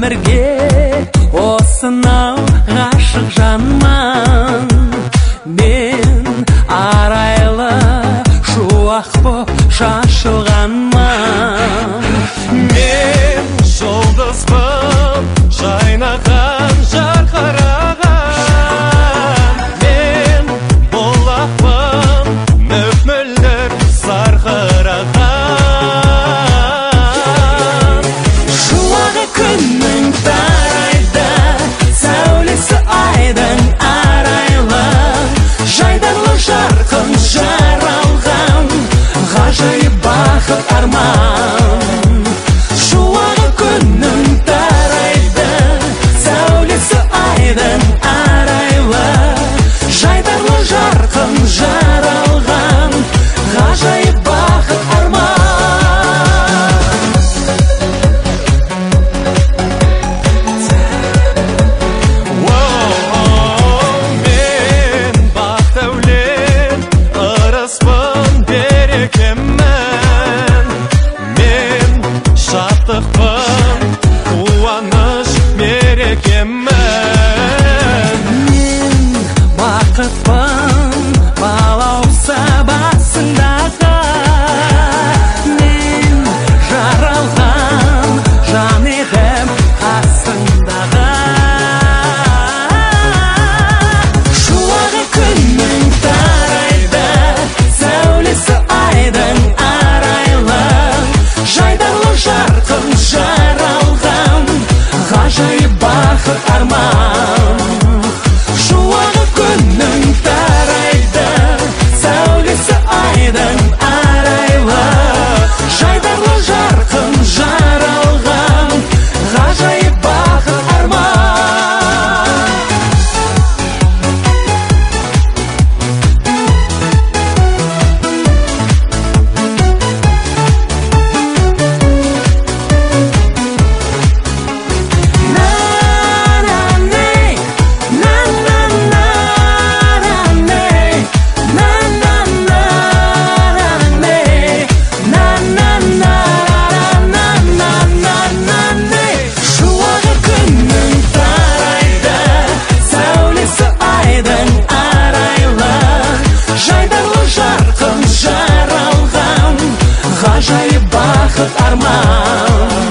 өмірге осынау ғашық жанман. Мен арайлы шуақ боп шашылғанман. Мен жұлдызбын жайнаған жарқыраған. Мен бұлақпын мөп-мөлдір сарқыраған. Шуағы күннің тарайды, сәулесі айдың арайлы, жайдарлы жарқын жаралған, ғажайып бақыт арман. Шуағы күннің тарайды, сәулесі айдың арайлы, жайдарлы жарқын жаралған, ғажайып бақыт арман. Мен бақ-дәулет ырыспын берекемін. Мен шаттықпын қуаныш мерекемін. Мен бақытпын балауса басындағы. Мен жаралған жан едім қасындағы. Шуағы күннің тарайды, сәулесі айдың арайлы, жайдарлы жарқын жаралған, ғажайып бақыт арман. Шуағы күннің тарайды, сәулесі айдың арайлы, жайдарлы жарқын жаралған, ғажайып бақыт арман. Шуағы күннің тарайды, сәулесі айдың арайлы, жайдарлы жарқын жаралған, ғажайып бақыт арман.